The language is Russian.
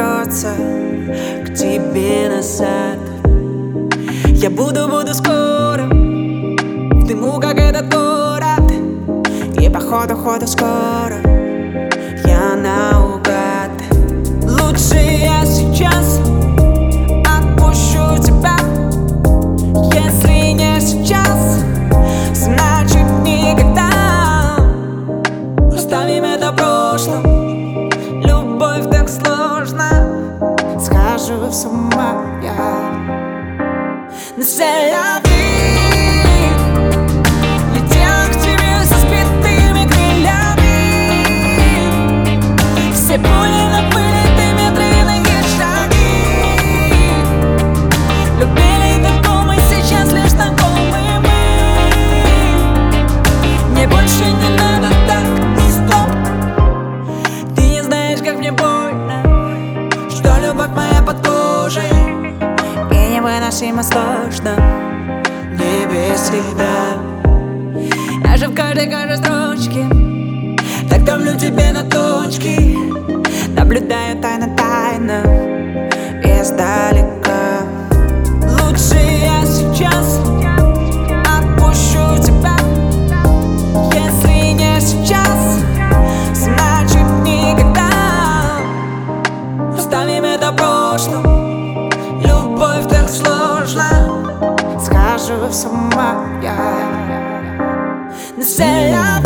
вернется к тебе назад. Я буду скоро в дыму, как этот город. И походу скоро я наугад. Лучше я сейчас отпущу тебя. Если не сейчас, значит никогда. Оставим это в прошлом. Любовь так сложно, схожу с ума я. Но c'est la vie. Летел к тебе со сбитыми крыльями. Все пули напылили медленные шаги. Любили, как мы сейчас лишь знакомы мы. Мне больше не надо так, стоп. Ты не знаешь, как мне больно, что любовь моя под кожей. И невыносимо сложно мне без тебя. Я же в каждой строчке так давлю тебе на точки. Наблюдаю тайно издалека. Лучше я сейчас отпущу тебя. Если не сейчас, значит никогда. Оставим это в прошлом. Любовь так сложно, схожу с ума я. Но c'est la vie.